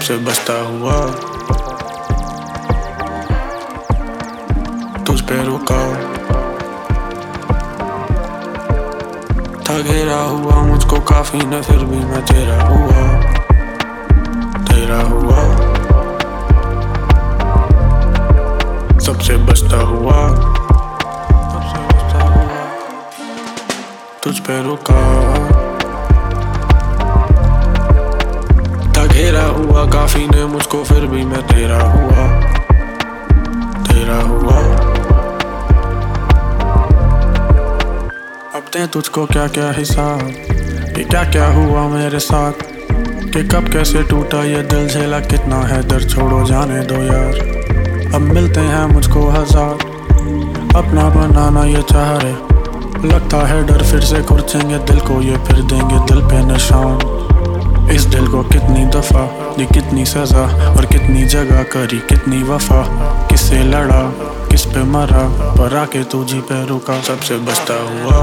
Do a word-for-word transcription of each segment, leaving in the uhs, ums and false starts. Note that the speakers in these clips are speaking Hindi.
सबसे बचता हुआ तुझ पे रुका था, घेरा हुआ मुझको काफी न, फिर भी मैं तेरा हुआ, तेरा हुआ, सबसे बचता हुआ, सबसे बचता हुआ तुझ पे रुका था, घेरा हुआ काफी ने मुझको, फिर भी मैं तेरा हुआ, तेरा हुआ। अब दे तुझको क्या क्या हिसाब, कि क्या क्या हुआ मेरे साथ, कि कब कैसे टूटा ये दिल, झेला कितना है दर्द, छोड़ो जाने दो यार। अब मिलते हैं मुझको हजार, अपना बनाना ये चाह रहे, लगता है डर फिर से कुर्चेंगे दिल को ये, फिर देंगे दिल पे निशान। इस दिल को कितनी दफा दी, कितनी सजा और कितनी जगह करी, कितनी वफा, किससे लड़ा किस पे मरा, पर आके तुझी पे रुका, सबसे बचता हुआ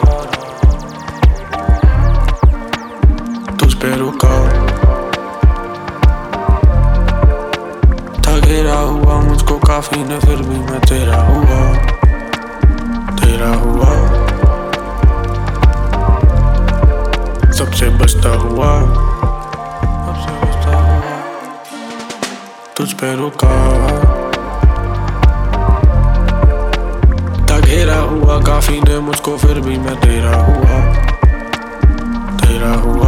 तुझ पे रुका था, घेरा हुआ मुझको काफी ने, फिर भी मैं तेरा हुआ, तेरा हुआ, सबसे बचता हुआ, सबसे बचता हुआ तुझ पे रुका था, घेरा हुआ काफी ने मुझको, फिर भी मैं तेरा हुआ, तेरा हुआ।